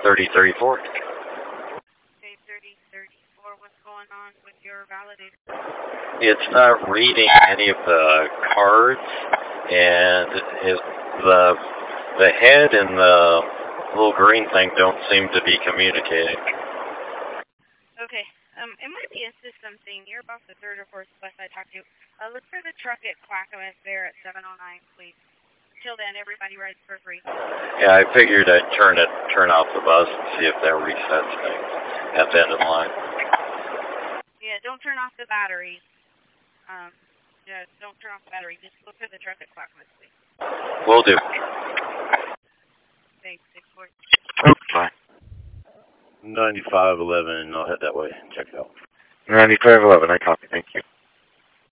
3034. Okay, 3034, what's going on with your validator? It's not reading any of the cards, and the head and the little green thing don't seem to be communicating. Okay, it might be a system thing. You're about the third or fourth bus I talked to. Look for the truck at Clackamas there at 709, please. Till then, everybody rides for free. Yeah, I figured I'd turn off the bus and see if that resets things at the end of the line. Yeah, don't turn off the batteries. Yeah, don't turn off the battery. Just look for the truck at Clackamas, please. Will do. Thanks, 6-4. Oh, bye. 9511, I'll head that way. Check it out. 9511, I copy. Thank you.